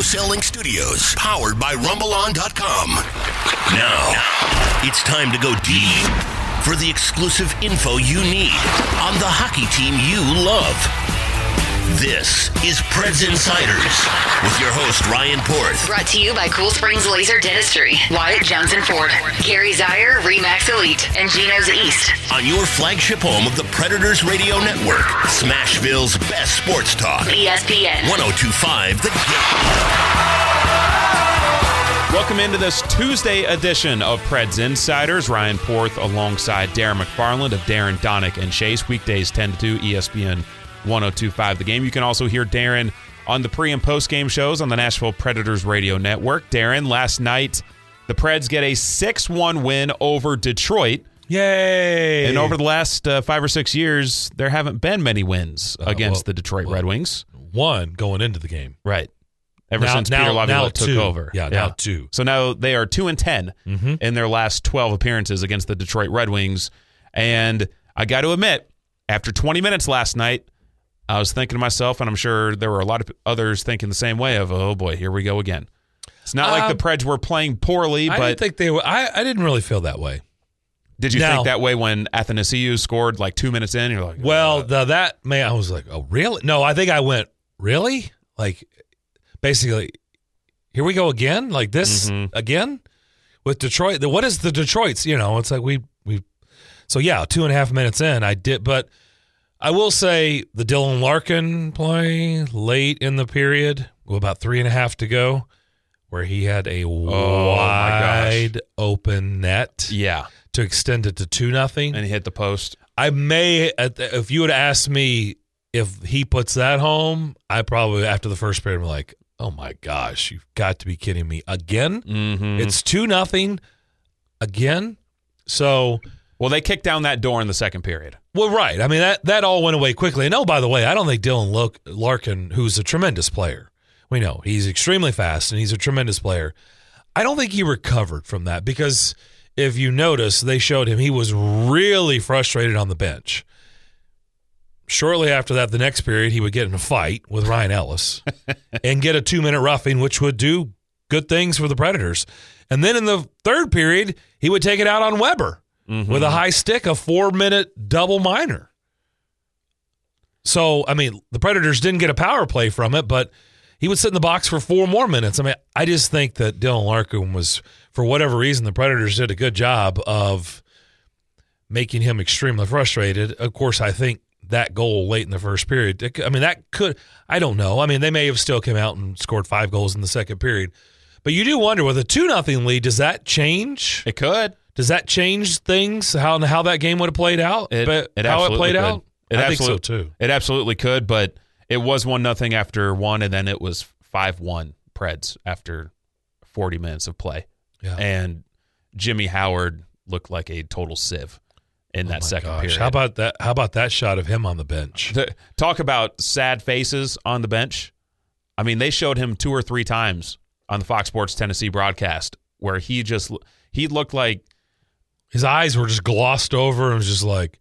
Selling Studios, powered by RumbleOn.com. Now, it's time to go deep for the exclusive info you need on the hockey team you love. This is Preds Insiders with your host, Ryan Porth. Brought to you by Cool Springs Laser Dentistry, Wyatt Johnson Ford, Gary Zier, Remax Elite, and Geno's East. On your flagship home of the Predators Radio Network, Smashville's best sports talk. ESPN 102.5 The Game. Welcome into this Tuesday edition of Preds Insiders. Ryan Porth alongside Darren McFarland of Darren, Donick, and Chase. Weekdays 10 to 2, ESPN 102.5 The Game. You can also hear Darren on the pre- and post-game shows on the Nashville Predators Radio Network. Darren, last night, the Preds get a 6-1 win over Detroit. Yay! And over the last 5 or 6 years, there haven't been many wins against the Detroit Red Wings. One going into the game. Right. Ever since Peter Laviolette took over. Yeah, now two. So now they are 2-10 in their last 12 appearances against the Detroit Red Wings. And I got to admit, after 20 minutes last night, I was thinking to myself, and I'm sure there were a lot of others thinking the same way of, oh boy, here we go again. It's not like the Preds were playing poorly, but I didn't think they were. I didn't really feel that way. Did you think that way when Athanasiou scored like 2 minutes in? You're like, well, I was like, oh really? No, I think I went, really? Like, basically, here we go again? Like this again with Detroit? What is the Detroit's? You know, it's like we. So yeah, 2.5 minutes in, I did, but. I will say the Dylan Larkin play late in the period, with about 3.5 to go, where he had a wide open net to extend it to 2-0. And he hit the post. I may, if you would have asked me if he puts that home, I probably, after the first period, I'm like, oh my gosh, you've got to be kidding me. Again? It's 2-0 again. So... Well, they kicked down that door in the second period. Well, right. I mean, that all went away quickly. And oh, by the way, I don't think Dylan Larkin, who's a tremendous player, we know he's extremely fast and he's a tremendous player. I don't think he recovered from that because if you notice, they showed him he was really frustrated on the bench. Shortly after that, the next period, he would get in a fight with Ryan Ellis and get a 2-minute roughing, which would do good things for the Predators. And then in the third period, he would take it out on Weber. With a high stick, a 4-minute double minor. So, I mean, the Predators didn't get a power play from it, but he would sit in the box for 4 more minutes. I mean, I just think that Dylan Larkin was, for whatever reason, the Predators did a good job of making him extremely frustrated. Of course, I think that goal late in the first period, I mean, that could, I don't know. I mean, they may have still come out and scored 5 goals in the second period. But you do wonder, with a 2-0 lead, does that change? It could. Does that change things, how that game would have played out? It played could. out? I think so, too. It absolutely could, but it was 1-0 after 1, and then it was 5-1 Preds after 40 minutes of play. Yeah. And Jimmy Howard looked like a total sieve in that second period. How about that shot of him on the bench? Talk about sad faces on the bench. I mean, they showed him 2 or 3 times on the Fox Sports Tennessee broadcast where he looked like his eyes were just glossed over and was just like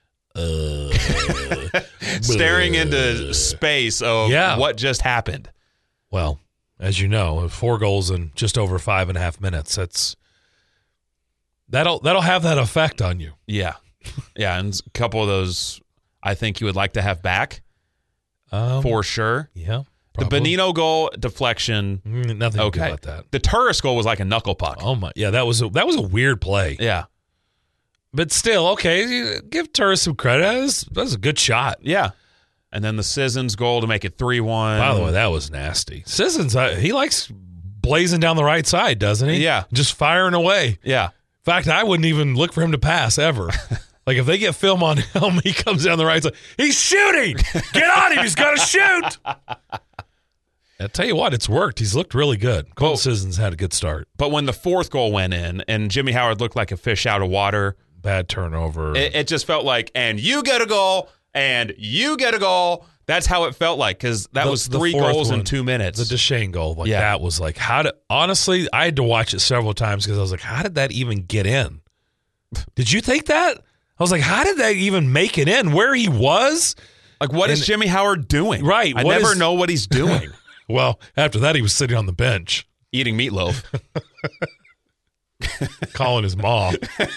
staring into space of what just happened. Well, as you know, 4 goals in just over 5.5 minutes. That'll have that effect on you. Yeah. Yeah, and a couple of those I think you would like to have back. For sure. Yeah. The Probably. Bonino goal deflection. Nothing to do about that. The Turris goal was like a knuckle puck. Oh my! Yeah, that was a weird play. Yeah, but still, okay. Give Turris some credit. That was a good shot. Yeah, and then the Sissons goal to make it 3-1. By the way, that was nasty. Sissons, he likes blazing down the right side, doesn't he? Yeah, just firing away. Yeah. In fact, I wouldn't even look for him to pass ever. Like if they get film on him, he comes down the right side. He's shooting. Get on him. He's got to shoot. I tell you what, it's worked. He's looked really good. Cole Sissons had a good start. But when the 4th goal went in and Jimmy Howard looked like a fish out of water. Bad turnover. It just felt like, and you get a goal, and you get a goal. That's how it felt like because that was 3 goals in 2 minutes. The Duchesne goal, that was like, honestly, I had to watch it several times because I was like, how did that even get in? Did you think that? I was like, how did that even make it in? Where he was? Like, what is Jimmy Howard doing? Right. I never know what he's doing. Well, after that, he was sitting on the bench. Eating meatloaf. Calling his mom.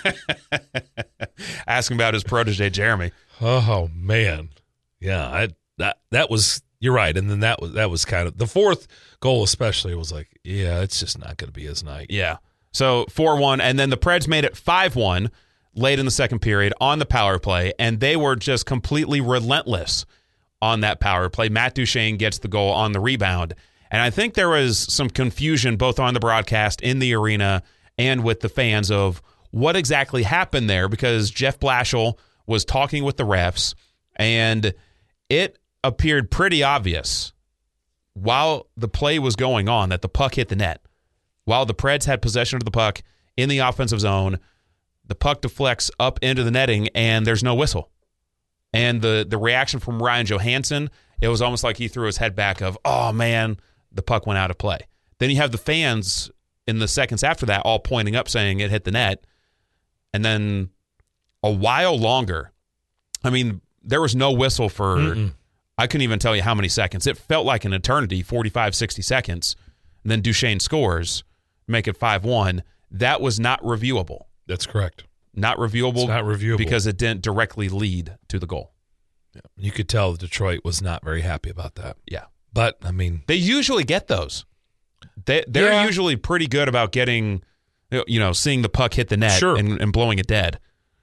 Asking about his protege, Jeremy. Oh, man. Yeah, that was, you're right. And then that was kind of, the fourth goal especially was like, yeah, it's just not going to be his night. Yeah. So 4-1, and then the Preds made it 5-1 late in the second period on the power play, and they were just completely relentless on that power play. Matt Duchene gets the goal on the rebound, and I think there was some confusion both on the broadcast, in the arena, and with the fans of what exactly happened there, because Jeff Blashill was talking with the refs, and it appeared pretty obvious while the play was going on that the puck hit the net. While the Preds had possession of the puck in the offensive zone, the puck deflects up into the netting, and there's no whistle. And the reaction from Ryan Johansson, it was almost like he threw his head back of, oh, man, the puck went out of play. Then you have the fans in the seconds after that all pointing up saying it hit the net. And then a while longer, I mean, there was no whistle for, I couldn't even tell you how many seconds. It felt like an eternity, 45, 60 seconds. And then Duchene scores, make it 5-1. That was not reviewable. That's correct. Not reviewable. It's not reviewable. Because it didn't directly lead to the goal. Yeah. You could tell Detroit was not very happy about that. Yeah. But, I mean, they usually get those. They're usually pretty good about getting, seeing the puck hit the net and blowing it dead.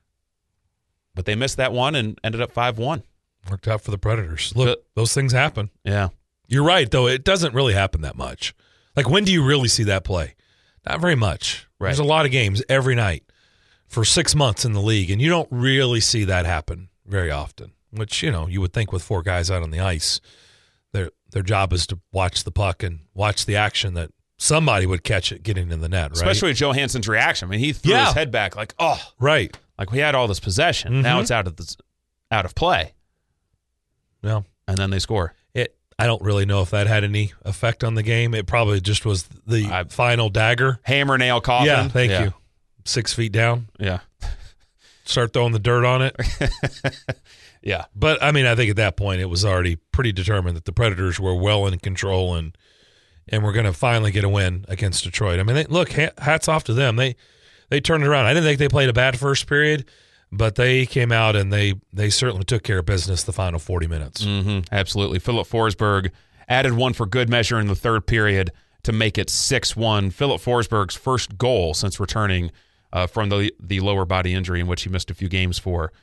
But they missed that one and ended up 5-1. Worked out for the Predators. Look, those things happen. Yeah. You're right, though. It doesn't really happen that much. Like, when do you really see that play? Not very much. Right. There's a lot of games every night for 6 months in the league, and you don't really see that happen very often, which, you would think with four guys out on the ice, their job is to watch the puck and watch the action that somebody would catch it getting in the net, right? Especially with Johansson's reaction. I mean, he threw his head back like, oh. Right. Like we had all this possession. Mm-hmm. Now it's out of play. Yeah. And then they score. I don't really know if that had any effect on the game. It probably just was the final dagger. Hammer, nail, coffin. Yeah, thank you. 6 feet down. Yeah. Start throwing the dirt on it. Yeah. But, I mean, I think at that point it was already pretty determined that the Predators were well in control and we're going to finally get a win against Detroit. I mean, look, hats off to them. They turned it around. I didn't think they played a bad first period, but they came out and they certainly took care of business the final 40 minutes. Mm-hmm. Absolutely. Philip Forsberg added one for good measure in the third period to make it 6-1. Philip Forsberg's first goal since returning from the lower body injury in which he missed a few games for.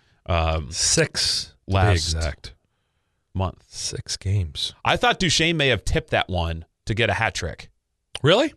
6 last exact month. 6 games. I thought Duchene may have tipped that one to get a hat trick. Really?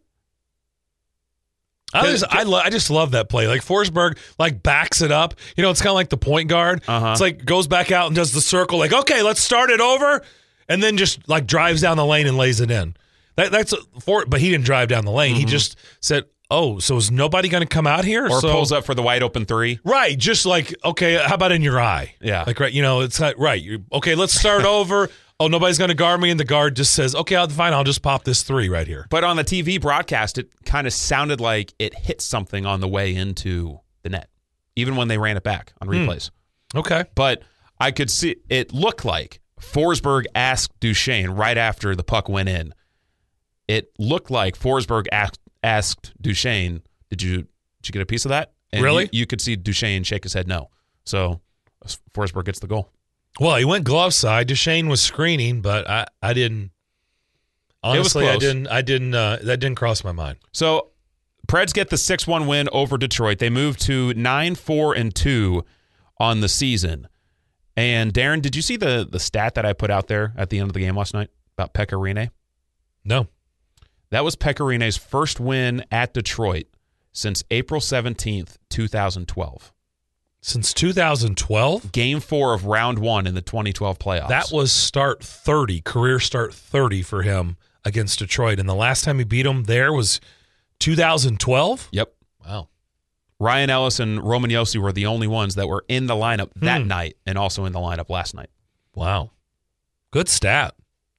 I just love that play. Like Forsberg, backs it up. It's kind of like the point guard. Uh-huh. It's like goes back out and does the circle. Like, okay, let's start it over, and then just drives down the lane and lays it in. But he didn't drive down the lane. Mm-hmm. He just said, "Oh, so is nobody going to come out here?" Or pulls up for the wide open three. Right. Just okay, how about in your eye? Yeah. Right. It's not right. Okay, let's start over. Oh, nobody's going to guard me, and the guard just says, okay, I'll just pop this 3 right here. But on the TV broadcast, it kind of sounded like it hit something on the way into the net, even when they ran it back on replays. Okay. But I could see, it looked like Forsberg asked Duchene right after the puck went in. It looked like Forsberg asked Duchene, did you get a piece of that? And really? You could see Duchene shake his head no. So Forsberg gets the goal. Well, he went glove side. Duchene was screening, but I didn't. Honestly, I didn't. That didn't cross my mind. So, Preds get the 6-1 win over Detroit. They move to 9-4-2 on the season. And Darren, did you see the stat that I put out there at the end of the game last night about Pekka Rinne? No. That was Pekka Rinne's first win at Detroit since April 17th, 2012. Since 2012? Game 4 of round 1 in the 2012 playoffs. That was career start 30 for him against Detroit. And the last time he beat him there was 2012? Yep. Wow. Ryan Ellis and Roman Josi were the only ones that were in the lineup that night and also in the lineup last night. Wow. Good stat.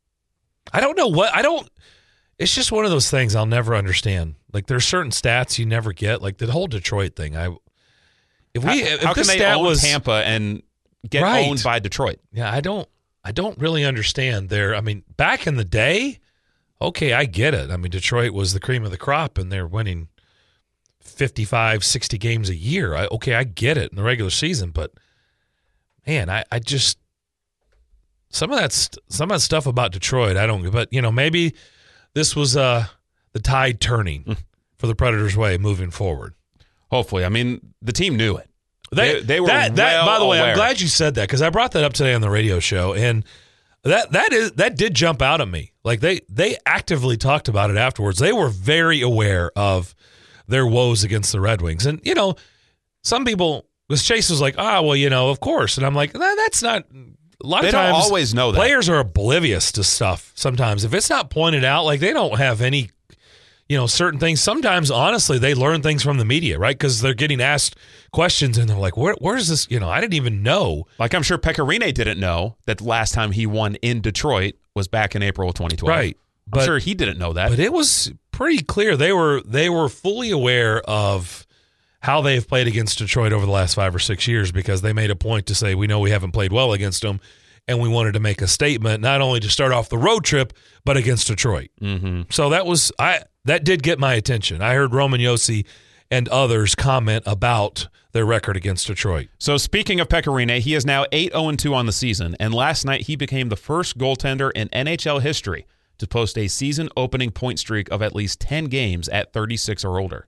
It's just one of those things I'll never understand. There's certain stats you never get. Like the whole Detroit thing. How can they own Tampa and get owned by Detroit? Yeah, I don't really understand back in the day, okay, I get it. I mean, Detroit was the cream of the crop, and they're winning 55, 60 games a year. I get it in the regular season, but man, I just some of that stuff about Detroit, I don't. But maybe this was the tide turning for the Predators' way moving forward. Hopefully, I mean the team knew it. They were that. By the way, aware. I'm glad you said that because I brought that up today on the radio show, and that did jump out at me. Like they actively talked about it afterwards. They were very aware of their woes against the Red Wings, and some people. Because Chase was like, of course, and I'm like, that's not. A lot of times, don't always know that. Players are oblivious to stuff. Sometimes, if it's not pointed out, like they don't have any. Certain things. Sometimes, honestly, they learn things from the media, right? Because they're getting asked questions, and they're like, "Where's this?" I didn't even know. Like I'm sure Pekka Rinne didn't know that the last time he won in Detroit was back in April of 2012. Right. I'm sure he didn't know that. But it was pretty clear they were fully aware of how they've played against Detroit over the last 5 or 6 years because they made a point to say, we know we haven't played well against them, and we wanted to make a statement not only to start off the road trip, but against Detroit. Mm-hmm. So that did get my attention. I heard Roman Josi and others comment about their record against Detroit. So speaking of Pekka Rinne, he is now 8-0-2 on the season, and last night he became the first goaltender in NHL history to post a season-opening point streak of at least 10 games at 36 or older.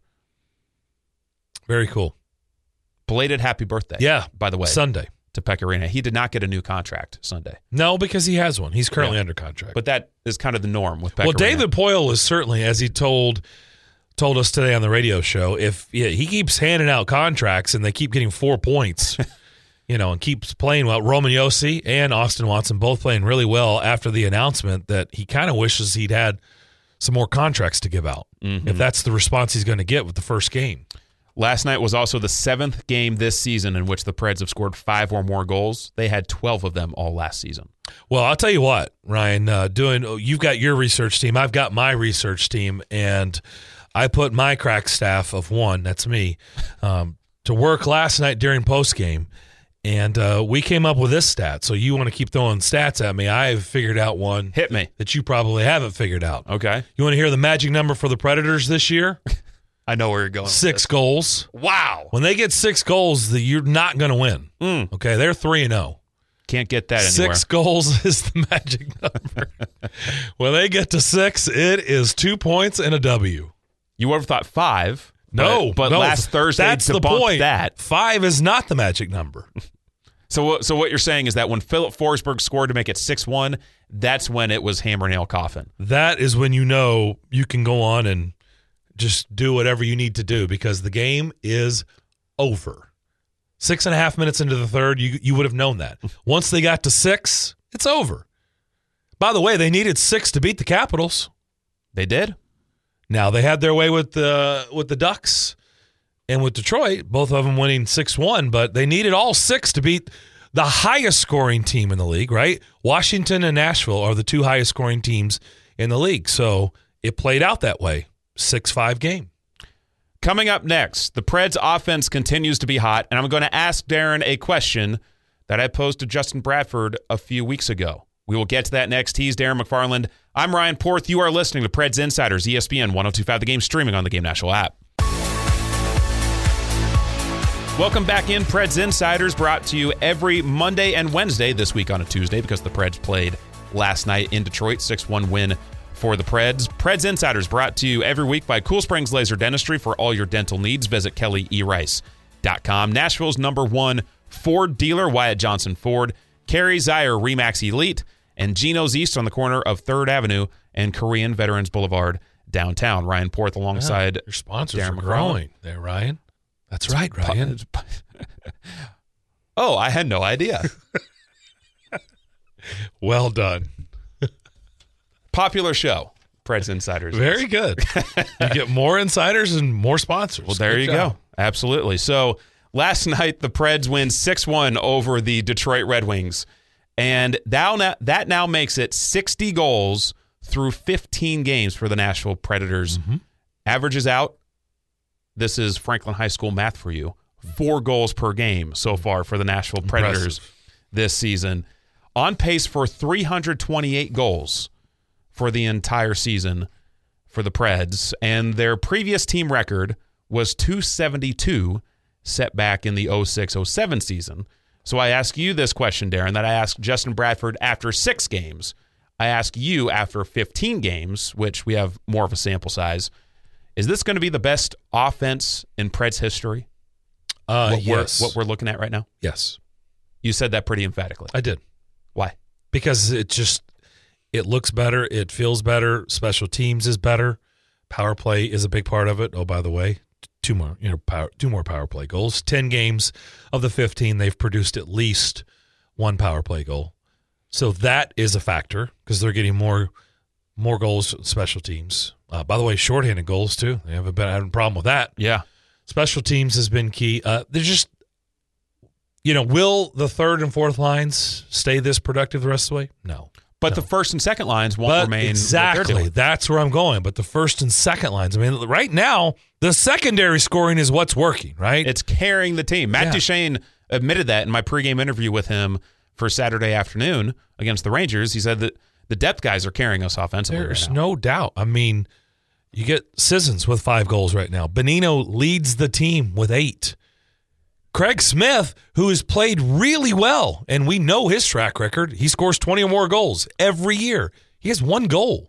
Very cool. Belated happy birthday. Yeah. By the way. Sunday. To Pekka Rinne. He did not get a new contract Sunday. No, because he has one. He's currently under contract. But that is kind of the norm with Pekka Well, Rinne. David Poile is certainly, as he told us today on the radio show, if he keeps handing out contracts and they keep getting 4 points, and keeps playing well. Roman Josi and Austin Watson both playing really well after the announcement that he kind of wishes he'd had some more contracts to give out. Mm-hmm. If that's the response he's going to get with the first game. Last night was also the 7th game this season in which the Preds have scored 5 or more goals. They had 12 of them all last season. Well, I'll tell you what, Ryan, you've got your research team. I've got my research team, and I put my crack staff of 1, that's me, to work last night during postgame, and we came up with this stat. So you want to keep throwing stats at me. I've figured out one. Hit me. That you probably haven't figured out. Okay. You want to hear the magic number for the Predators this year? I know where you're going. 6 goals. Wow. When they get 6 goals, you're not going to win. Okay, they're 3-0. Can't get that anywhere. 6 goals is the magic number. When they get to 6, it is 2 points and a W. You would have thought 5. No, but last Thursday that's the point. That 5 is not the magic number. So what you're saying is that when Philip Forsberg scored to make it 6-1, that's when it was hammer nail coffin. That is when you can go on and just do whatever you need to do because the game is over. 6.5 minutes into the third, you would have known that. Once they got to 6, it's over. By the way, they needed 6 to beat the Capitals. They did. Now they had their way with the Ducks and with Detroit, both of them winning 6-1, but they needed all 6 to beat the highest scoring team in the league, right? Washington and Nashville are the 2 highest scoring teams in the league. So it played out that way. 6-5 game. Coming up next, the Preds offense continues to be hot, and I'm going to ask Darren a question that I posed to Justin Bradford a few weeks ago. We will get to that next. He's Darren McFarland. I'm Ryan Porth. You are listening to Preds Insiders, ESPN 102.5 The Game, streaming on the Game National app. Welcome back in, Preds Insiders, brought to you every Monday and Wednesday, this week on a Tuesday because the Preds played last night in Detroit, 6-1 win for the Preds. Preds Insiders brought to you every week by Cool Springs Laser Dentistry. For all your dental needs, visit KellyERice.com. Nashville's #1 Ford dealer, Wyatt Johnson Ford. Kerry Zier, RE/MAX Elite. And Geno's East on the corner of 3rd Avenue and Korean Veterans Boulevard downtown. Ryan Porth alongside your sponsors Darren are growing there, Ryan. That's right, Ryan. Oh, I had no idea. Well done. Popular show, Preds Insiders. Very good. You get more insiders and more sponsors. Well, there you go. Absolutely. So last night, the Preds win 6-1 over the Detroit Red Wings. And that now makes it 60 goals through 15 games for the Nashville Predators. Mm-hmm. Averages out, this is Franklin High School math for you, 4 goals per game so far for the Nashville Predators this season. On pace for 328 goals for the entire season for the Preds, and their previous team record was 272, set back in the 06-07 season. So I ask you this question, Darren, that I asked Justin Bradford after 6 games. I ask you after 15 games, which we have more of a sample size. Is this going to be the best offense in Preds history? Yes. What we're looking at right now? Yes. You said that pretty emphatically. I did. Why? Because it looks better. It feels better. Special teams is better. Power play is a big part of it. Oh, by the way, two more power play goals. 10 games of the 15, they've produced at least 1 power play goal. So that is a factor because they're getting more goals special teams. By the way, shorthanded goals too. They haven't been having a problem with that. Yeah. Special teams has been key. They're just, will the third and fourth lines stay this productive the rest of the way? No. But the first and second lines won't remain. Exactly. That's where I'm going. But the first and second lines, right now, the secondary scoring is what's working, right? It's carrying the team. Matt Duchene admitted that in my pregame interview with him for Saturday afternoon against the Rangers. He said that the depth guys are carrying us offensively. There's no doubt. You get Sissons with 5 goals right now. Bonino leads the team with 8. Craig Smith, who has played really well, and we know his track record, he scores 20 or more goals every year. He has 1 goal.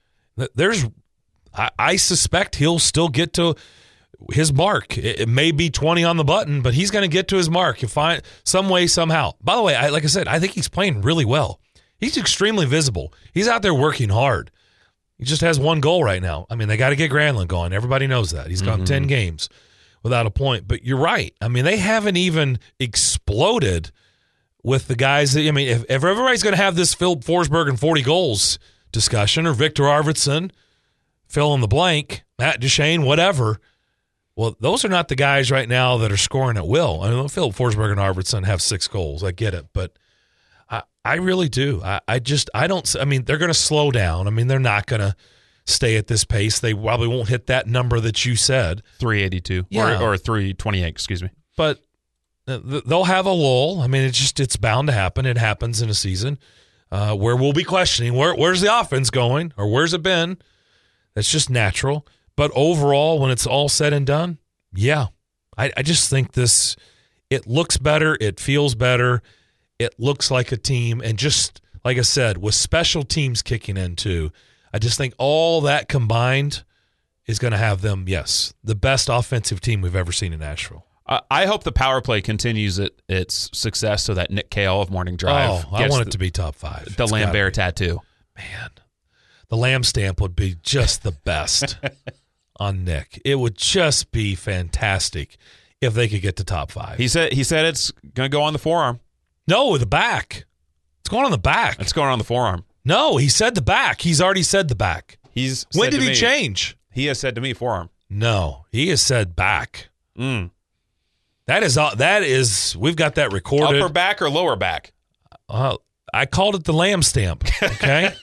I suspect he'll still get to his mark. It may be 20 on the button, but he's going to get to his mark. He'll find some way, somehow. By the way, like I said, I think he's playing really well. He's extremely visible. He's out there working hard. He just has 1 goal right now. They got to get Granlund going. Everybody knows that. He's gone 10 games without a point. But you're right. They haven't even exploded with the guys. If everybody's going to have this Phil Forsberg and 40 goals discussion, or Victor Arvidsson, fill in the blank, Matt Duchene, whatever, well, those are not the guys right now that are scoring at will. Phil Forsberg and Arvidsson have 6 goals. I get it. But I really do. I don't. They're going to slow down. They're not going to stay at this pace. They probably won't hit that number that you said, 382 or 328. Excuse me. But they'll have a lull. It's bound to happen. It happens in a season where we'll be questioning where's the offense going or where's it been. That's just natural. But overall, when it's all said and done, I just think it looks better. It feels better. It looks like a team, and just like I said, with special teams kicking in too, I just think all that combined is going to have them, the best offensive team we've ever seen in Nashville. I hope the power play continues its success so that Nick Cale of Morning Drive I want it to be top 5. The Lambert tattoo. Man, the Lamb stamp would be just the best on Nick. It would just be fantastic if they could get to top 5. He said it's going to go on the forearm. No, the back. It's going on the back. It's going on the forearm. No, he said the back. He's already said the back. When did he change? He has said to me forearm. No, he has said back. Mm. That is. We've got that recorded. Upper back or lower back? I called it the Lamb stamp. Okay.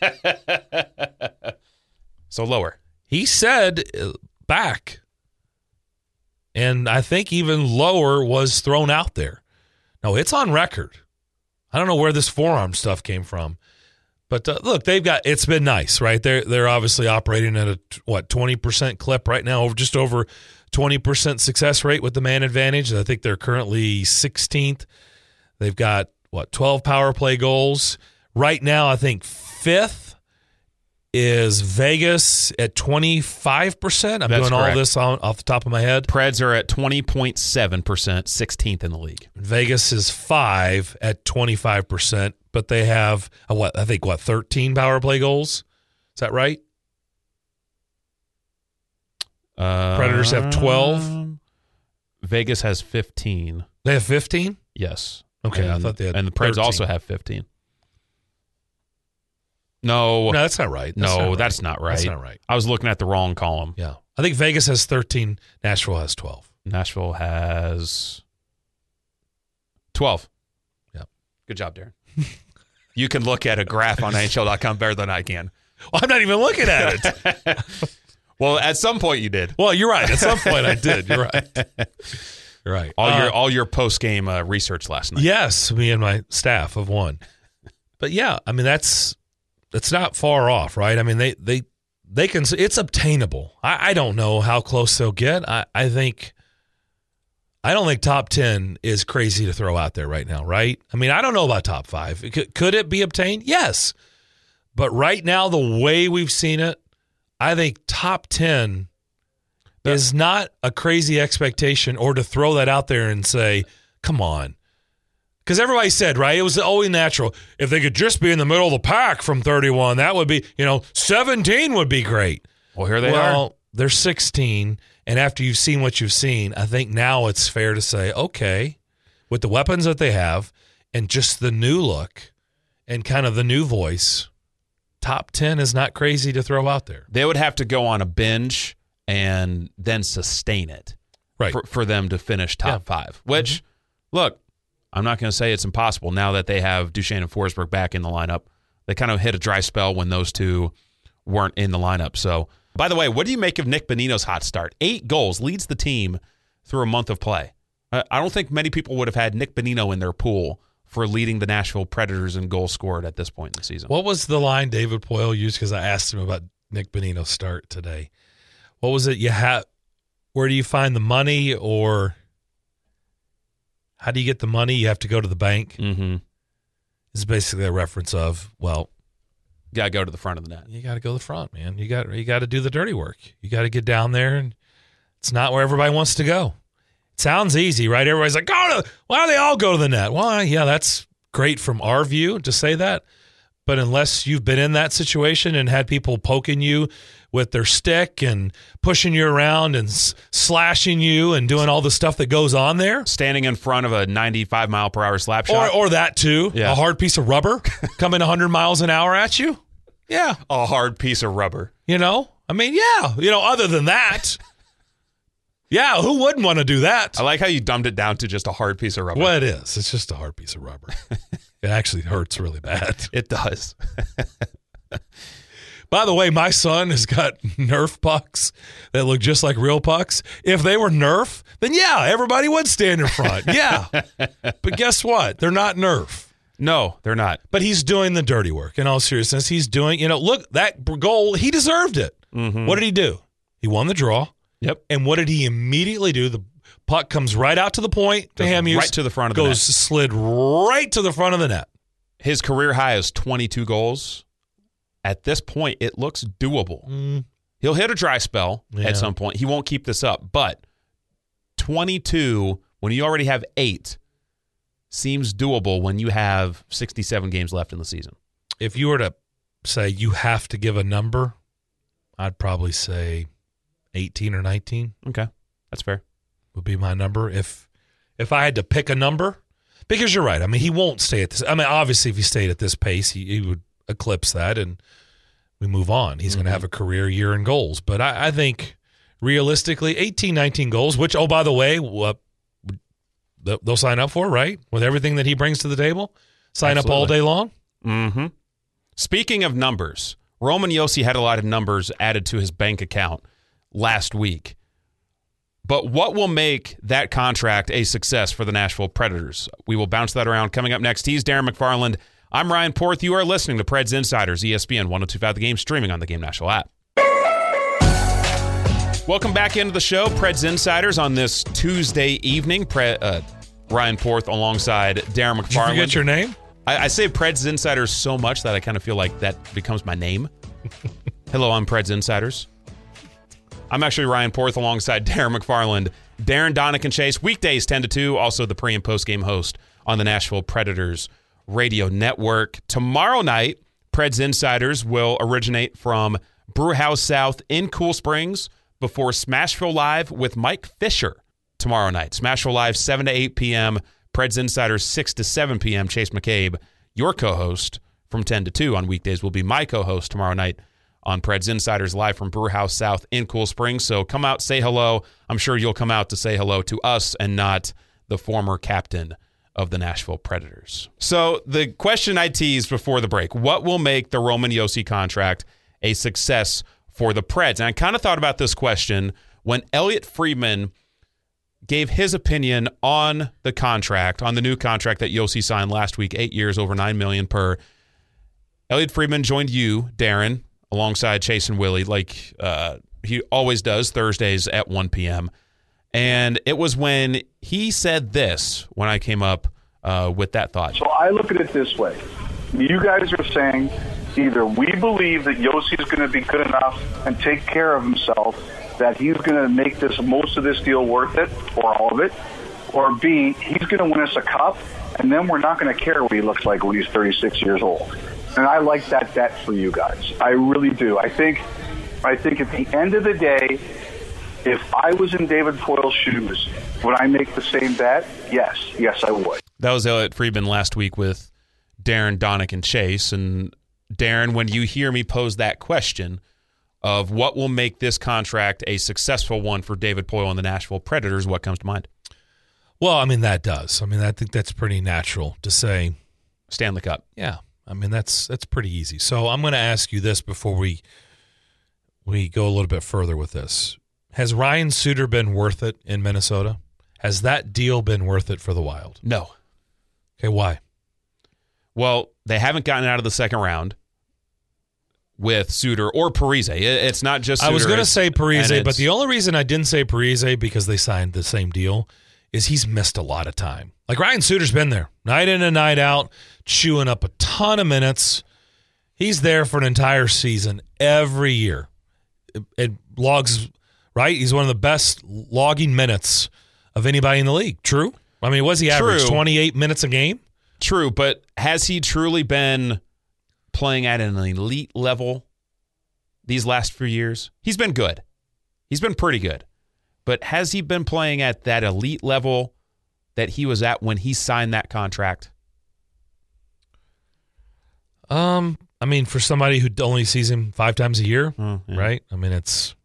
So lower. He said back, and I think even lower was thrown out there. No, it's on record. I don't know where this forearm stuff came from, but look, it's been nice, right? They're obviously operating at a 20% clip right now, just over 20% success rate with the man advantage. I think they're currently 16th. They've got 12 power play goals right now. I think 5th is Vegas at 25%. I'm doing all this off the top of my head. Preds are at 20.7%, 16th in the league. Vegas is 5 at 25%, but they have, 13 power play goals? Is that right? Predators have 12. Vegas has 15. They have 15? Yes. Okay, I thought they had And the Preds 13. also have 15. No, that's not right. That's not right. That's not right. I was looking at the wrong column. Yeah. I think Vegas has 13. Nashville has 12. Nashville has 12. Yeah. Good job, Darren. You can look at a graph on NHL.com better than I can. Well, I'm not even looking at it. Well, at some point you did. Well, you're right. At some point I did. You're right. You're right. All your post-game research last night. Yes, me and my staff of one. But yeah, it's not far off, right? I mean, they can. It's obtainable. I don't know how close they'll get. I don't think top 10 is crazy to throw out there right now, right? I mean, I don't know about top 5. Could it be obtained? Yes. But right now, the way we've seen it, I think top 10 is not a crazy expectation, or to throw that out there and say, come on. Because everybody said, right, it was always natural. If they could just be in the middle of the pack from 31, that would be, 17 would be great. Well, here they are. Well, they're 16, and after you've seen what you've seen, I think now it's fair to say, okay, with the weapons that they have and just the new look and kind of the new voice, top 10 is not crazy to throw out there. They would have to go on a binge and then sustain it, right, for them to finish top 5, which, look, I'm not going to say it's impossible now that they have Duchesne and Forsberg back in the lineup. They kind of hit a dry spell when those two weren't in the lineup. So, by the way, what do you make of Nick Bonino's hot start? 8 goals, leads the team through a month of play. I don't think many people would have had Nick Bonino in their pool for leading the Nashville Predators in goals scored at this point in the season. What was the line David Poile used? Because I asked him about Nick Bonino's start today. What was it? Where do you find the money, or how do you get the money? You have to go to the bank. Mm-hmm. It's basically a reference of, well, you got to go to the front of the net. You got to go to the front, man. You got to do the dirty work. You got to get down there, and it's not where everybody wants to go. It sounds easy, right? Everybody's like, why do they all go to the net? Well, yeah, that's great from our view to say that. But unless you've been in that situation and had people poking you with their stick and pushing you around and slashing you and doing all the stuff that goes on there. Standing in front of a 95-mile-per-hour slap shot. Or that, too. Yeah. A hard piece of rubber coming 100 miles an hour at you. Yeah. A hard piece of rubber. I mean, yeah. Other than that, yeah, who wouldn't want to do that? I like how you dumbed it down to just a hard piece of rubber. Well, it is. It's just a hard piece of rubber. It actually hurts really bad. It does. By the way, my son has got Nerf pucks that look just like real pucks. If they were Nerf, then yeah, everybody would stand in front. Yeah. But guess what? They're not Nerf. No, they're not. But he's doing the dirty work. In all seriousness, he's doing, look, that goal, he deserved it. Mm-hmm. What did he do? He won the draw. Yep. And what did he immediately do? The puck comes right out to the point to Hamhuis. Right to the front of the net. Slid right to the front of the net. His career high is 22 goals. At this point, it looks doable. He'll hit a dry spell at some point. He won't keep this up. But 22, when you already have 8, seems doable when you have 67 games left in the season. If you were to say you have to give a number, I'd probably say 18 or 19. Okay, that's fair. Would be my number if I had to pick a number. Because you're right. I mean, he won't stay at this. I mean, obviously, if he stayed at this pace, he would eclipse that and we move on. He's going to have a career year in goals. But I think realistically, 18, 19 goals, which, oh, by the way, they'll sign up for, right? With everything that he brings to the table. Sign Absolutely. Up all day long. Mm-hmm. Speaking of numbers, Roman Josi had a lot of numbers added to his bank account last week. But what will make that contract a success for the Nashville Predators? We will bounce that around. Coming up next, he's Darren McFarland. I'm Ryan Porth. You are listening to Preds Insiders, ESPN 102.5 The Game, streaming on the Game Nashville app. Welcome back into the show, Preds Insiders, on this Tuesday evening. Ryan Porth alongside Darren McFarland. Did you forget your name? I say Preds Insiders so much that I kind of feel like that becomes my name. Hello, I'm Preds Insiders. I'm actually Ryan Porth alongside Darren McFarland, Darren, Donick, and Chase. Weekdays 10 to 2, also the pre- and post-game host on the Nashville Predators Radio Network. Tomorrow night, Preds Insiders will originate from Brewhouse South in Cool Springs before Smashville Live with Mike Fisher tomorrow night. Smashville Live, 7 to 8 p.m., Preds Insiders, 6 to 7 p.m. Chase McCabe, your co-host from 10 to 2 on weekdays, will be my co-host tomorrow night on Preds Insiders live from Brewhouse South in Cool Springs. So come out, say hello. I'm sure you'll come out to say hello to us and not the former captain of the Nashville Predators. So the question I teased before the break, what will make the Roman Josi contract a success for the Preds? And I kind of thought about this question when Elliot Friedman gave his opinion on the contract, on the new contract that Josi signed last week, 8 years, over $9 million per. Elliot Friedman joined you, Darren, alongside Chase and Willie, like he always does, Thursdays at 1 p.m. And it was when he said this when I came up with that thought. So I look at it this way. You guys are saying either we believe that Yossi is going to be good enough and take care of himself, that he's going to make most of this deal worth it, or all of it, or B, he's going to win us a cup, and then we're not going to care what he looks like when he's 36 years old. And I like that bet for you guys. I really do. I think at the end of the day, if I was in David Poyle's shoes, would I make the same bet? Yes, I would. That was Elliot Friedman last week with Darren, Donick, and Chase. And Darren, when you hear me pose that question of what will make this contract a successful one for David Poyle and the Nashville Predators, what comes to mind? Well, I mean, that does. I mean, I think that's pretty natural to say. Stanley Cup. Yeah. I mean, that's pretty easy. So I'm going to ask you this before we go a little bit further with this. Has Ryan Suter been worth it in Minnesota? Has that deal been worth it for the Wild? No. Okay, why? Well, they haven't gotten out of the second round with Suter or Parise. It's not just Suter. I was going to say Parise, but the only reason I didn't say Parise because they signed the same deal is he's missed a lot of time. Like Ryan Suter's been there night in and night out, chewing up a ton of minutes. He's there for an entire season every year. It logs, right? He's one of the best logging minutes of anybody in the league. True? I mean, was he average 28 minutes a game? True, but has he truly been playing at an elite level these last few years? He's been good. He's been pretty good. But has he been playing at that elite level that he was at when he signed that contract? I mean, for somebody who only sees him 5 times a year, right? I mean,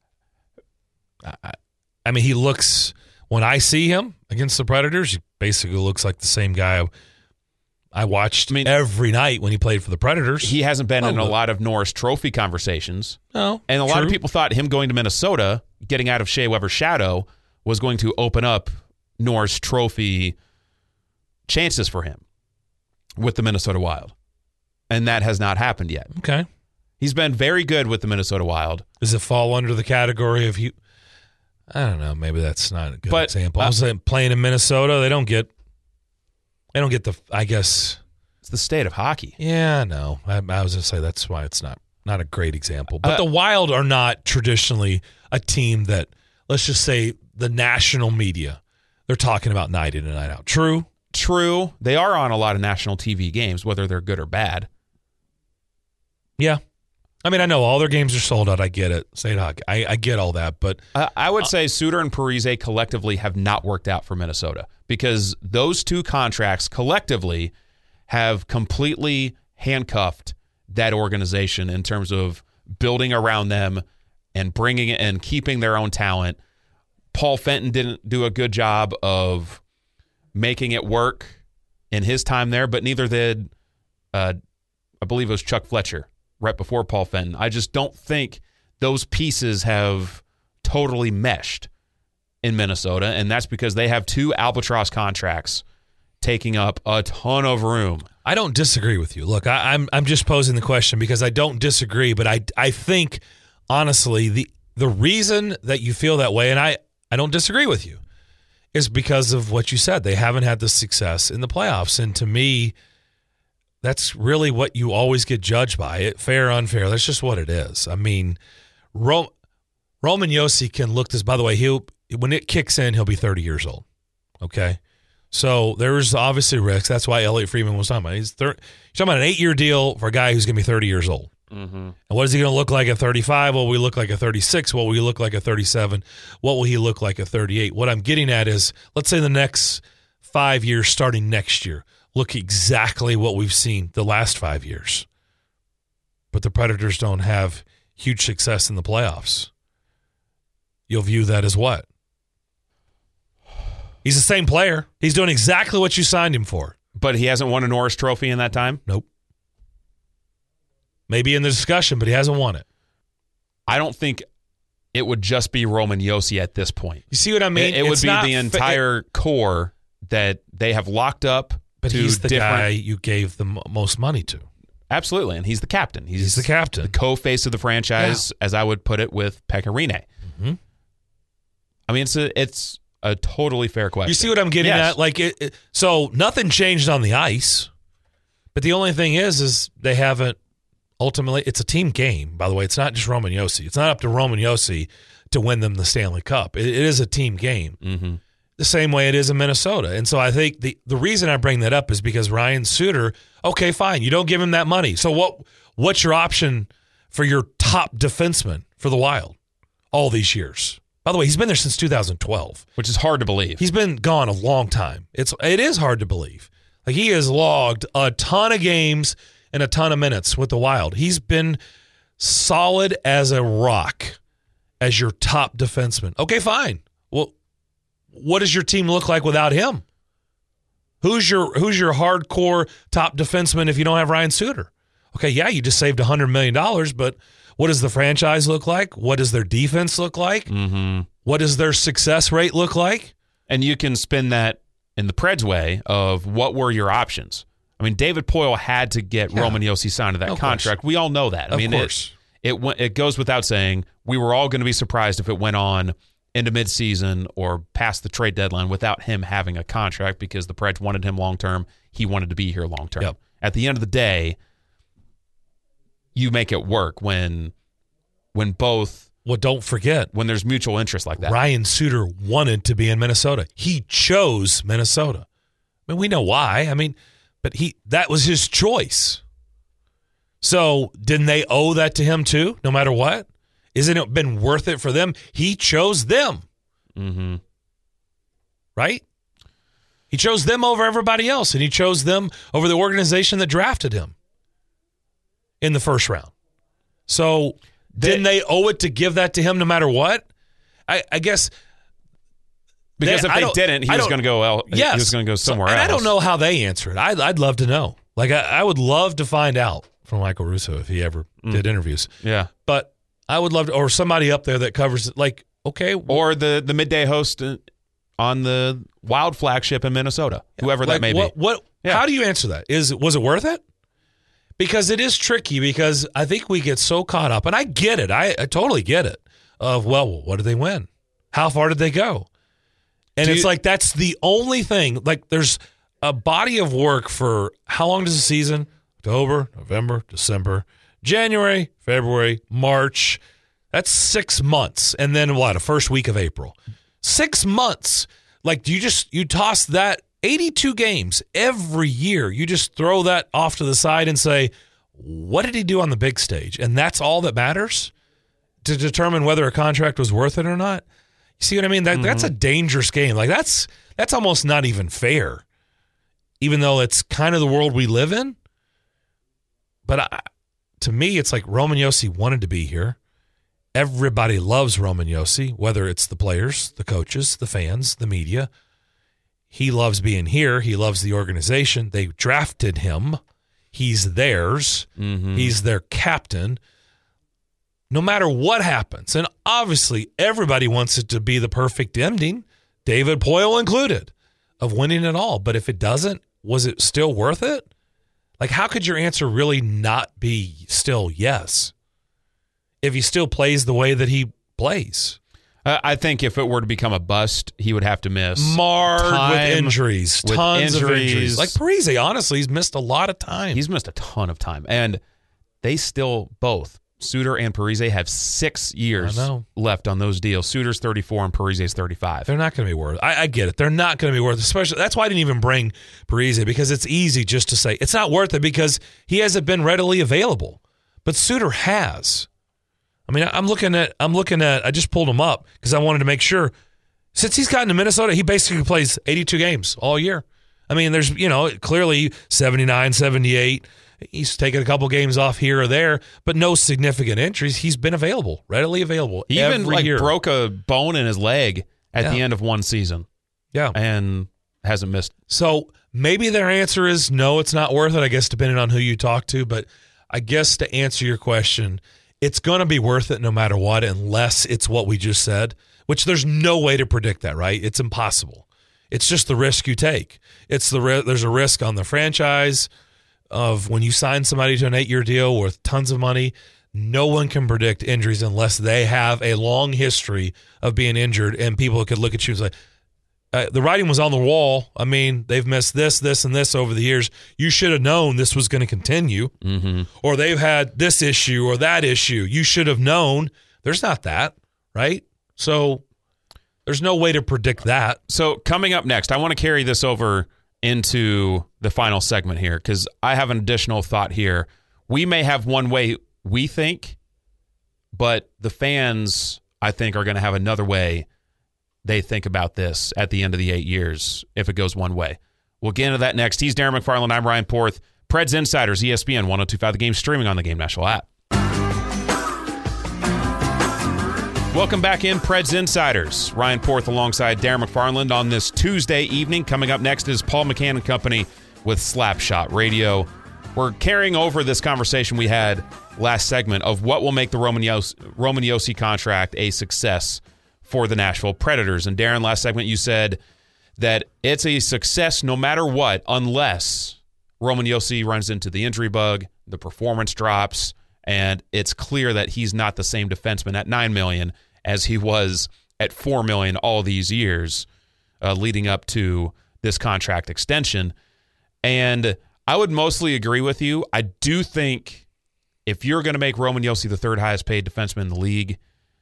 he looks, when I see him against the Predators, he basically looks like the same guy I watched every night when he played for the Predators. He hasn't been in a lot of Norris Trophy conversations. No, and a lot of people thought him going to Minnesota, getting out of Shea Weber's shadow, was going to open up Norris Trophy chances for him with the Minnesota Wild. And that has not happened yet. Okay. He's been very good with the Minnesota Wild. Does it fall under the category of I don't know, maybe that's not a good example. I was saying playing in Minnesota, they don't get the, I guess. It's the state of hockey. Yeah, no. I was going to say that's why it's not a great example. But the Wild are not traditionally a team that, let's just say, the national media, they're talking about night in and night out. True? True. They are on a lot of national TV games, whether they're good or bad. Yeah. I mean, I know all their games are sold out. I get it. State hockey. I get all that. But I would say Suter and Parise collectively have not worked out for Minnesota because those two contracts collectively have completely handcuffed that organization in terms of building around them and bringing it and keeping their own talent. Paul Fenton didn't do a good job of making it work in his time there, but neither did, I believe it was Chuck Fletcher right before Paul Fenton. I just don't think those pieces have totally meshed in Minnesota, and that's because they have 2 albatross contracts taking up a ton of room. I don't disagree with you. Look, I'm just posing the question because I don't disagree, but I think, honestly, the reason that you feel that way, and I don't disagree with you, is because of what you said. They haven't had the success in the playoffs, and to me, that's really what you always get judged by. It fair, unfair. That's just what it is. I mean, Roman Josi can look this. By the way, when it kicks in, he'll be 30 years old. Okay, so there's obviously risk. That's why Elliot Friedman was talking about. He's talking about an 8-year deal for a guy who's going to be 30 years old. Mm-hmm. And what is he going to look like at 35? What will he look like at 36? What will he look like at 37? What will he look like at 38? What I'm getting at is, let's say the next 5 years starting next year look exactly what we've seen the last 5 years. But the Predators don't have huge success in the playoffs. You'll view that as what? He's the same player. He's doing exactly what you signed him for. But he hasn't won a Norris Trophy in that time? Nope. Maybe in the discussion, but he hasn't won it. I don't think it would just be Roman Josi at this point. You see what I mean? It would be the entire core that they have locked up. But he's the guy you gave the most money to. Absolutely, and he's the captain. He's the captain. The co-face of the franchise, as I would put it, with Pekka Rinne. Mm-hmm. I mean, it's a totally fair question. You see what I'm getting at? Like, so nothing changed on the ice, but the only thing is they haven't ultimately. It's a team game, by the way. It's not just Roman Josi. It's not up to Roman Josi to win them the Stanley Cup. It is a team game. Mm-hmm. The same way it is in Minnesota. And so I think the reason I bring that up is because Ryan Suter, okay, fine, you don't give him that money. So what's your option for your top defenseman for the Wild all these years? By the way, he's been there since 2012. Which is hard to believe. He's been gone a long time. It is hard to believe. Like, he has logged a ton of games and a ton of minutes with the Wild. He's been solid as a rock as your top defenseman. Okay, fine. Well, what does your team look like without him? Who's your hardcore top defenseman if you don't have Ryan Suter? Okay, yeah, you just saved $100 million, but what does the franchise look like? What does their defense look like? Mm-hmm. What does their success rate look like? And you can spin that in the Preds way of what were your options. I mean, David Poile had to get Roman Josi signed to that contract. Course. We all know that. I mean, of course. It goes without saying, we were all going to be surprised if it went on into midseason or past the trade deadline without him having a contract because the Preds wanted him long-term. He wanted to be here long-term. Yep. At the end of the day, you make it work when both... Well, don't forget. When there's mutual interest like that. Ryan Suter wanted to be in Minnesota. He chose Minnesota. I mean, we know why. I mean, but that was his choice. So didn't they owe that to him too, no matter what? Isn't it been worth it for them? He chose them. Mm-hmm. Right? He chose them over everybody else, and he chose them over the organization that drafted him in the first round. So didn't they owe it to give that to him no matter what? I guess... Because if they didn't, he was going to go. Yes. He was going to go somewhere else. And I don't know how they answer it. I'd love to know. Like, I would love to find out from Michael Russo if he ever did interviews. Yeah, but I would love to, or somebody up there that covers it. Like, okay, or the midday host on the Wild flagship in Minnesota, whoever that may be. How do you answer that? Was it worth it? Because it is tricky. Because I think we get so caught up, and I get it. I totally get it. Of what did they win? How far did they go? And it's like, that's the only thing. Like, there's a body of work for how long does the season? October, November, December, January, February, March. That's 6 months. And then a first week of April. 6 months. Like, you toss that 82 games every year. You just throw that off to the side and say, what did he do on the big stage? And that's all that matters to determine whether a contract was worth it or not. You see what I mean? That's a dangerous game. Like, that's almost not even fair, even though it's kind of the world we live in. But to me, it's like Roman Josi wanted to be here. Everybody loves Roman Josi, whether it's the players, the coaches, the fans, the media. He loves being here. He loves the organization. They drafted him. He's theirs. Mm-hmm. He's their captain. No matter what happens, and obviously everybody wants it to be the perfect ending, David Poile included, of winning it all. But if it doesn't, was it still worth it? Like, how could your answer really not be still yes if he still plays the way that he plays? I think if it were to become a bust, he would have to miss marred with injuries, tons of injuries. Like Parise, honestly, he's missed a lot of time. He's missed a ton of time, and they still both. Suter and Parise have 6 years left on those deals. Suter's 34 and Parise's 35. They're not going to be worth it. I get it. They're not going to be worth it. Especially, that's why I didn't even bring Parise, because it's easy just to say it's not worth it because he hasn't been readily available. But Suter has. I mean, I'm looking at. I just pulled him up because I wanted to make sure. Since he's gotten to Minnesota, he basically plays 82 games all year. I mean, there's clearly 79, 78. He's taken a couple games off here or there, but no significant injuries. He's been available, readily available. He even broke a bone in his leg at the end of one season. Yeah. And hasn't missed. So maybe their answer is no, it's not worth it, I guess, depending on who you talk to. But I guess to answer your question, it's going to be worth it no matter what, unless it's what we just said, which there's no way to predict that, right? It's impossible. It's just the risk you take. There's a risk on the franchise. of when you sign somebody to an 8-year deal worth tons of money, no one can predict injuries unless they have a long history of being injured, and people could look at you and say, the writing was on the wall. I mean, they've missed this, and this over the years. You should have known this was going to continue. Mm-hmm. Or they've had this issue or that issue. You should have known. There's not that, right? So there's no way to predict that. So coming up next, I want to carry this over into the final segment here because I have an additional thought here. We may have one way we think, but the fans, I think, are going to have another way they think about this at the end of the 8 years if it goes one way. We'll get into that next. He's Darren McFarland. I'm Ryan Porth. Preds Insiders, ESPN 102.5 The Game, streaming on the Game National app. Welcome back in, Preds Insiders. Ryan Porth alongside Darren McFarland on this Tuesday evening. Coming up next is Paul McCann and Company with Slapshot Radio. We're carrying over this conversation we had last segment of what will make the Roman Josi contract a success for the Nashville Predators. And Darren, last segment you said that it's a success no matter what, unless Roman Josi runs into the injury bug, the performance drops, and it's clear that he's not the same defenseman at $9 million as he was at $4 million all these years leading up to this contract extension. And I would mostly agree with you. I do think if you're going to make Roman Josi the third highest paid defenseman in the league,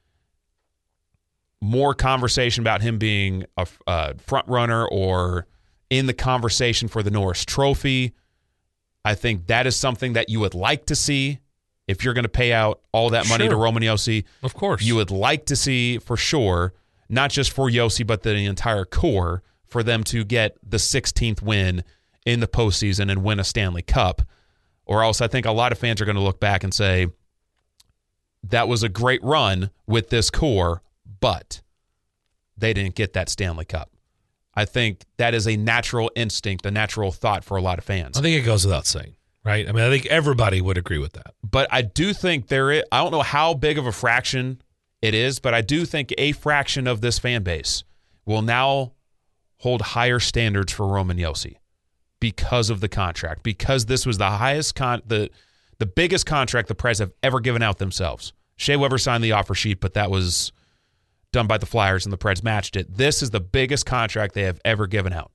more conversation about him being a front runner or in the conversation for the Norris Trophy. I think that is something that you would like to see if you're going to pay out all that money to Roman Josi. Of course. You would like to see for sure, not just for Josi, but the entire core, for them to get the 16th win in the postseason and win a Stanley Cup. Or else I think a lot of fans are going to look back and say, that was a great run with this core, but they didn't get that Stanley Cup. I think that is a natural instinct, a natural thought for a lot of fans. I think it goes without saying, right? I mean, I think everybody would agree with that. But I do think there is, I don't know how big of a fraction it is, but I do think a fraction of this fan base will now hold higher standards for Roman Josi because of the contract, because this was the highest the biggest contract the Preds have ever given out themselves. Shea Weber signed the offer sheet, but that was done by the Flyers and the Preds matched it. This is the biggest contract they have ever given out.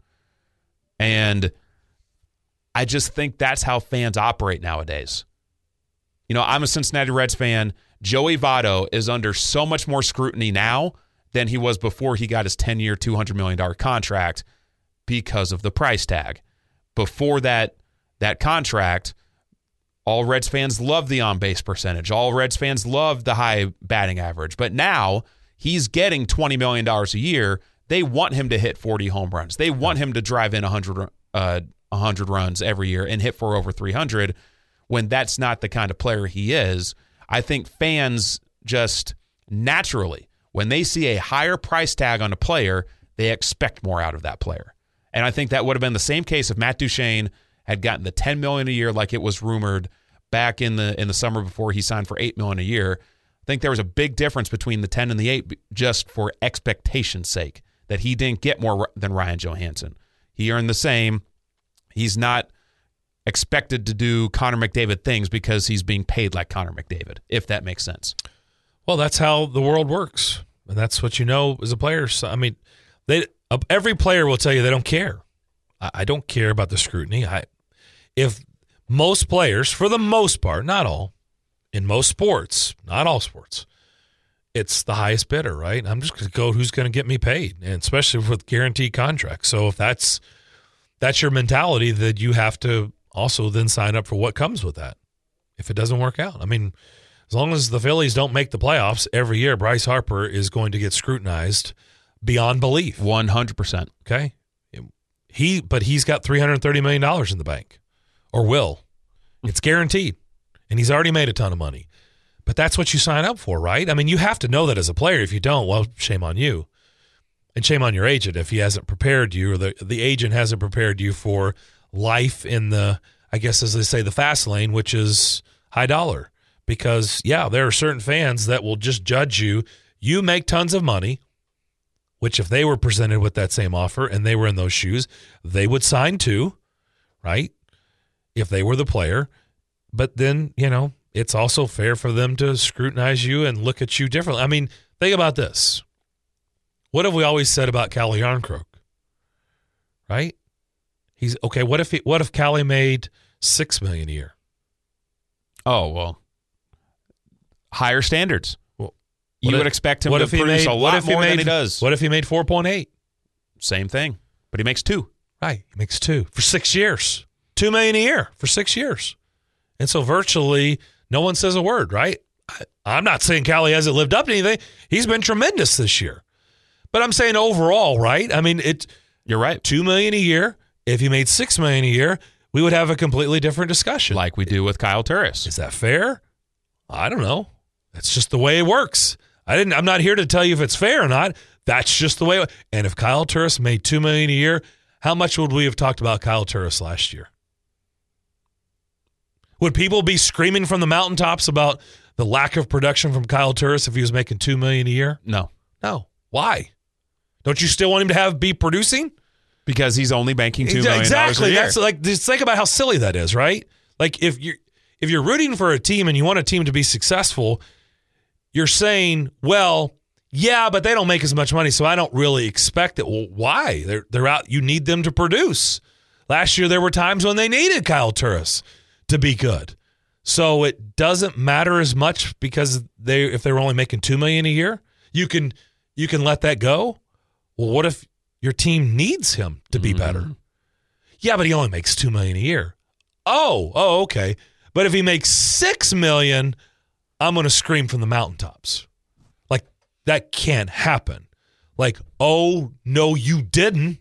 And I just think that's how fans operate nowadays. You know, I'm a Cincinnati Reds fan. Joey Votto is under so much more scrutiny now than he was before he got his 10-year, $200 million contract because of the price tag. Before that contract, all Reds fans loved the on-base percentage. All Reds fans loved the high batting average. But now he's getting $20 million a year. They want him to hit 40 home runs. They want him to drive in 100 runs every year and hit for over 300 when that's not the kind of player he is. I think fans just naturally, when they see a higher price tag on a player, they expect more out of that player. And I think that would have been the same case if Matt Duchene had gotten the $10 million a year like it was rumored back in the summer before he signed for $8 million a year. I think there was a big difference between the 10 and the 8 just for expectation's sake, that he didn't get more than Ryan Johansson. He earned the same. He's not expected to do Connor McDavid things because he's being paid like Connor McDavid, if that makes sense. Well, that's how the world works. And that's what you know as a player. So, I mean, every player will tell you they don't care. I don't care about the scrutiny. If most players, for the most part, not all, in most sports, not all sports, it's the highest bidder, right? I'm just going to go who's going to get me paid, and especially with guaranteed contracts. So if that's your mentality, that you have to also then sign up for what comes with that if it doesn't work out. I mean, as long as the Phillies don't make the playoffs every year, Bryce Harper is going to get scrutinized beyond belief. 100%. Okay? But he's got $330 million in the bank, or will. It's guaranteed, and he's already made a ton of money. But that's what you sign up for, right? I mean, you have to know that as a player. If you don't, well, shame on you. And shame on your agent if he hasn't prepared you, or the agent hasn't prepared you for life in the, I guess as they say, the fast lane, which is high dollar. Because, yeah, there are certain fans that will just judge you. You make tons of money, which if they were presented with that same offer and they were in those shoes, they would sign too, right? if they were the player. But then, it's also fair for them to scrutinize you and look at you differently. I mean, think about this. What have we always said about Calle Jarnkrok? Right? He's okay. What if Calle made $6 million a year? Oh, well, higher standards. Well, you would expect him to produce a lot more than he does. What if he made 4.8? Same thing, but he makes 2. Right, he makes 2 for 6 years. $2 million a year for 6 years. And so virtually no one says a word, right? I'm not saying Calle hasn't lived up to anything. He's been tremendous this year. But I'm saying overall, right? I mean, you're right. $2 million a year. If he made $6 million a year, we would have a completely different discussion. Like we do with Kyle Turris. Is that fair? I don't know. That's just the way it works. I'm not here to tell you if it's fair or not. That's just the way. And if Kyle Turris made $2 million a year, how much would we have talked about Kyle Turris last year? Would people be screaming from the mountaintops about the lack of production from Kyle Turris if he was making $2 million a year? No. Why? Don't you still want him to be producing? Because he's only banking $2 million exactly. a year. That's like, just think about how silly that is, right? Like if you're rooting for a team and you want a team to be successful, you're saying, well, yeah, but they don't make as much money, so I don't really expect it. Well, why? They're out. You need them to produce. Last year there were times when they needed Kyle Turris to be good. So it doesn't matter as much because if they were only making $2 million a year, you can let that go. Well, what if your team needs him to be better? Yeah, but he only makes $2 million a year. Oh, okay. But if he makes $6 million, I'm going to scream from the mountaintops. Like, that can't happen. Like, oh, no, you didn't.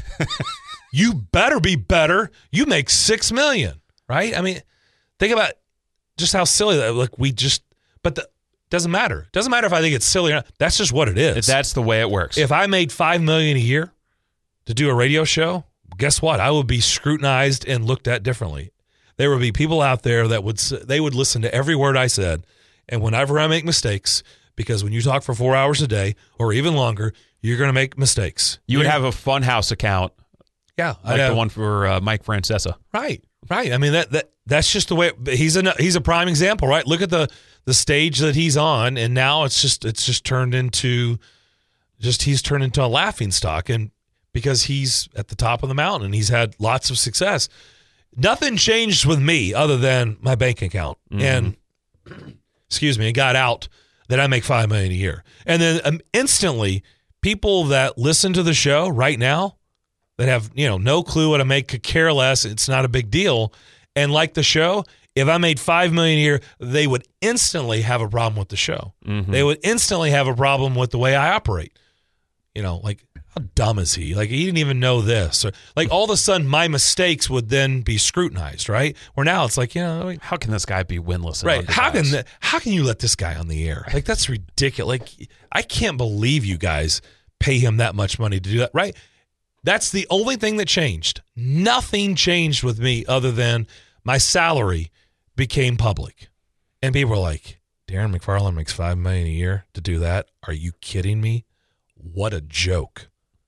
You better be better. You make $6 million, right? I mean, think about just how silly that. Like, doesn't matter. It doesn't matter if I think it's silly or not. That's just what it is. That's the way it works. If I made $5 million a year to do a radio show, guess what? I would be scrutinized and looked at differently. There would be people out there that would listen to every word I said. And whenever I make mistakes, because when you talk for 4 hours a day or even longer, you're going to make mistakes. You would have a Funhouse account. Yeah. Like the one for Mike Francesa. Right. I mean, that's just the way he's a prime example, right? Look at the stage that he's on, and now it's just turned into he's turned into a laughing stock, and because he's at the top of the mountain and he's had lots of success. Nothing changed with me other than my bank account. And it got out that I make $5 million a year. And then instantly people that listen to the show right now that have, no clue what I make, could care less. It's not a big deal. And like the show, if I made $5 million a year, they would instantly have a problem with the show. They would instantly have a problem with the way I operate. Like, how dumb is he? Like, he didn't even know this. Or, like, all of a sudden, my mistakes would then be scrutinized, right? Where now it's like, how can this guy be winless? Right. How can you let this guy on the air? Like, that's ridiculous. Like, I can't believe you guys pay him that much money to do that, right? That's the only thing that changed. Nothing changed with me other than my salary became public. And people were like, Darren McFarland makes $5 million a year to do that? Are you kidding me? What a joke.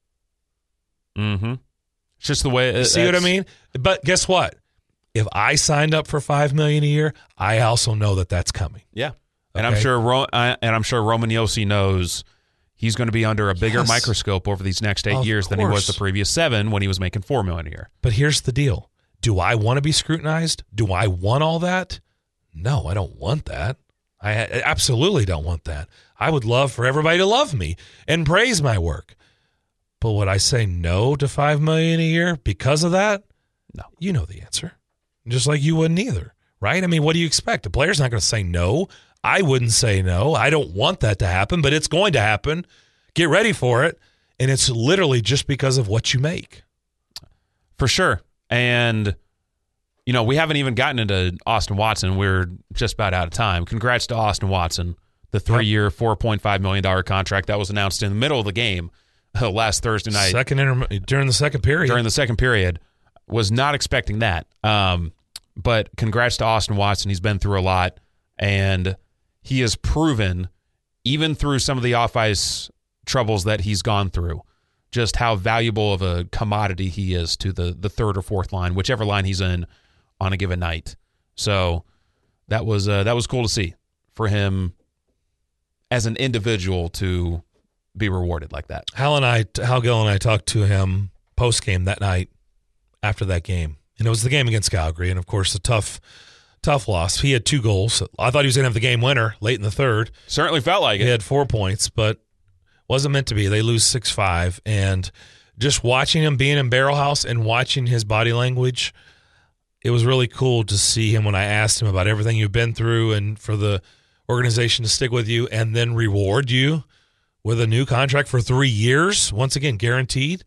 It's just the way see what I mean? But guess what? If I signed up for $5 million a year, I also know that that's coming. Yeah. And I'm sure Roman Josi knows he's going to be under a bigger microscope over these next 8 years than he was the previous 7 when he was making $4 million a year. But here's the deal. Do I want to be scrutinized? Do I want all that? No, I don't want that. I absolutely don't want that. I would love for everybody to love me and praise my work. But would I say no to $5 million a year because of that? No. You know the answer. Just like you wouldn't either, right? I mean, what do you expect? A player's not going to say no. I wouldn't say no. I don't want that to happen, but it's going to happen. Get ready for it. And it's literally just because of what you make. For sure. And, we haven't even gotten into Austin Watson. We're just about out of time. Congrats to Austin Watson, the 3-year, $4.5 million contract that was announced in the middle of the game last Thursday night. During the second period. During the second period. Was not expecting that. But congrats to Austin Watson. He's been through a lot, and he has proven, even through some of the off-ice troubles that he's gone through, just how valuable of a commodity he is to the third or fourth line, whichever line he's in on a given night. So that was cool to see for him as an individual to be rewarded like that. Hal Gill and I talked to him post-game that night after that game. And it was the game against Calgary, and, of course, a tough loss. He had 2 goals. I thought he was going to have the game winner late in the third. Certainly felt like it. He had 4 points, but wasn't meant to be. They lose 6-5. And just watching him being in Barrel House and watching his body language, it was really cool to see him when I asked him about everything you've been through and for the organization to stick with you and then reward you with a new contract for 3 years, once again guaranteed.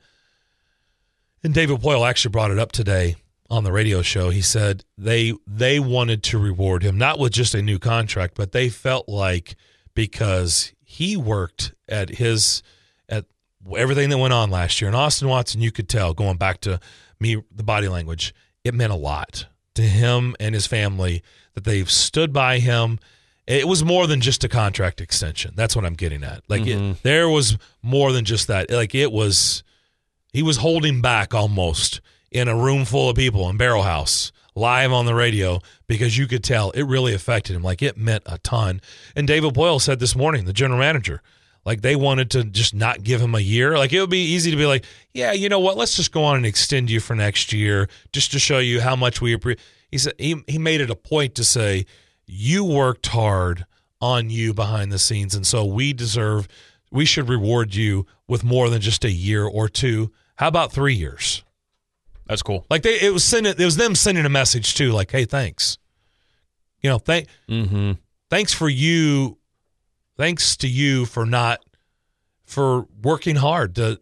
And David Poile actually brought it up today on the radio show. He said they wanted to reward him, not with just a new contract, but they felt like because he worked at everything that went on last year. And Austin Watson, you could tell, going back to me, the body language, it meant a lot to him and his family that they've stood by him. It was more than just a contract extension. That's what I'm getting at. Like there was more than just that. Like he was holding back almost in a room full of people in Barrel House, live on the radio, because you could tell it really affected him. Like it meant a ton. And David Poile said this morning, the general manager, like they wanted to just not give him a year. Like it would be easy to be like, yeah, you know what? Let's just go on and extend you for next year just to show you how much we appreciate. He said he made it a point to say, you worked hard on you behind the scenes, and so we should reward you with more than just a year or 2. How about 3 years? That's cool. Like it was them sending a message too, like, hey, thanks. You know, thanks for you. Thanks to you for working hard to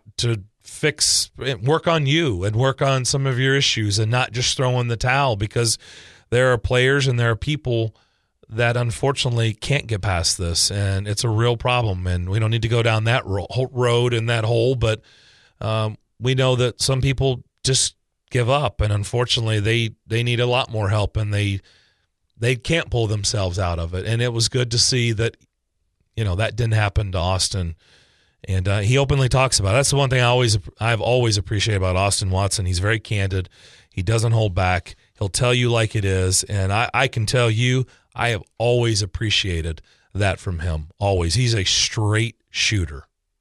work on you and work on some of your issues and not just throw in the towel, because there are players and there are people that unfortunately can't get past this, and it's a real problem, and we don't need to go down that road and that hole, but we know that some people just give up, and unfortunately they need a lot more help, and they can't pull themselves out of it. And it was good to see that, you know, that didn't happen to Austin, and he openly talks about it. That's the one thing I've always appreciated about Austin Watson. He's very candid. He doesn't hold back. He'll tell you like it is, and I can tell you I have always appreciated that from him. Always. He's a straight shooter.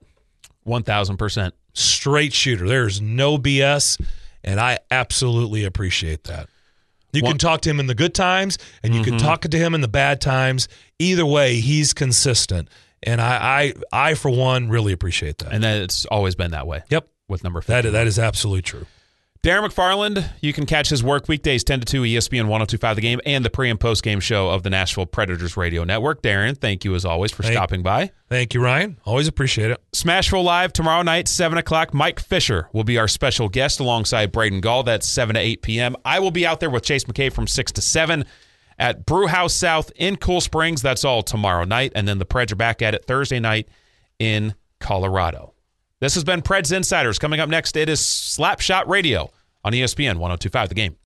1,000%. Straight shooter. There's no BS, and I absolutely appreciate that. You can talk to him in the good times, and you can talk to him in the bad times. Either way, he's consistent, and I for one, really appreciate that. And it's always been that way. Yep. With number 50. That is absolutely true. Darren McFarland, you can catch his work weekdays 10 to 2, ESPN 102.5 The Game, and the pre- and post-game show of the Nashville Predators Radio Network. Darren, thank you as always for stopping by. Thank you, Ryan. Always appreciate it. Smashville Live tomorrow night, 7 o'clock. Mike Fisher will be our special guest alongside Braden Gall. That's 7 to 8 p.m. I will be out there with Chase McKay from 6 to 7 at Brewhouse South in Cool Springs. That's all tomorrow night. And then the Preds are back at it Thursday night in Colorado. This has been Preds Insiders. Coming up next, it is Slapshot Radio on ESPN 102.5 The Game.